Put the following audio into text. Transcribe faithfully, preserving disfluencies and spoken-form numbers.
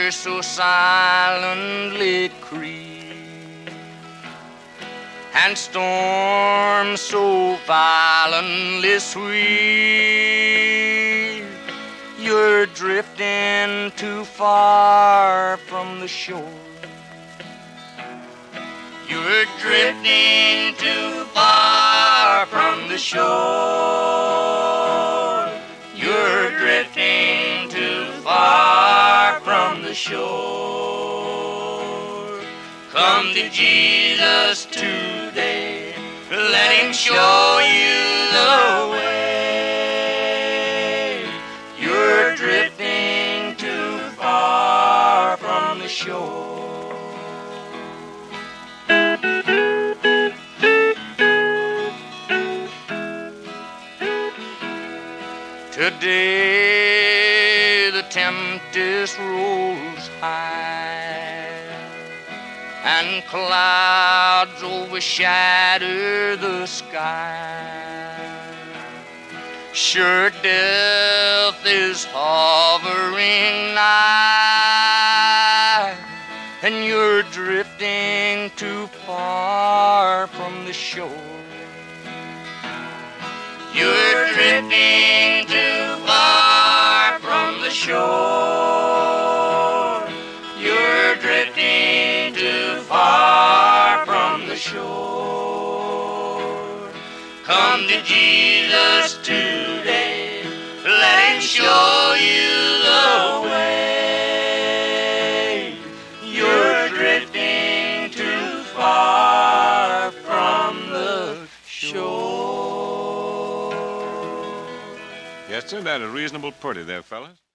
tears so silently creep, and storms so violently sweep. You're drifting too far from the shore. You're drifting too far from the shore. You're drifting too far from the shore. Come to Jesus today, let Him show you the way. You're drifting too far from the shore. Today the tempest rolls high, and clouds overshadow the sky. Sure, death is hovering nigh, and you're drifting too far from the shore. You're drifting too far from the shore. You're drifting too far from the shore. Come to Jesus today, let Him show you the way. You're drifting too far from the shore. Yes, sir, that is reasonable pretty there, fellas.